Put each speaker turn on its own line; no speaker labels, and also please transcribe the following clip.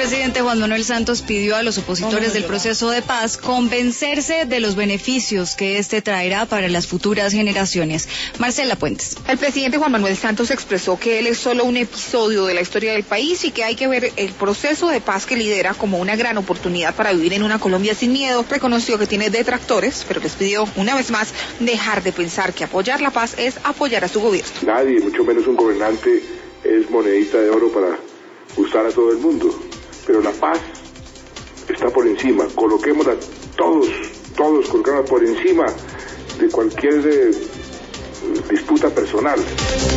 presidente Juan Manuel Santos pidió a los opositores del proceso de paz convencerse de los beneficios que este traerá para las futuras generaciones. Marcela Puentes.
El presidente Juan Manuel Santos expresó que él es solo un episodio de la historia del país y que hay que ver el proceso de paz que lidera como una gran oportunidad para vivir en una Colombia sin miedo. Reconoció que tiene detractores, pero les pidió una vez más dejar de pensar que apoyar la paz es apoyar a su gobierno.
Nadie, mucho menos un gobernante, es monedita de oro para gustar a todo el mundo, pero la paz está por encima. Coloquémosla todos colocémosla por encima de cualquier disputa personal.